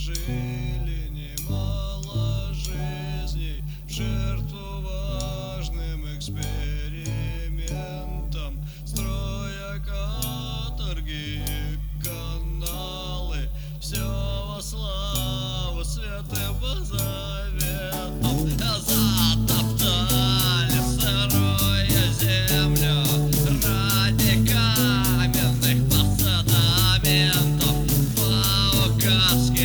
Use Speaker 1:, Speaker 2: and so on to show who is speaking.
Speaker 1: положили немало жизней в жертву важным экспериментам, строя каторги и каналы, все во славу святым заветам. Затоптали сырую землю ради каменных постаментов. По указке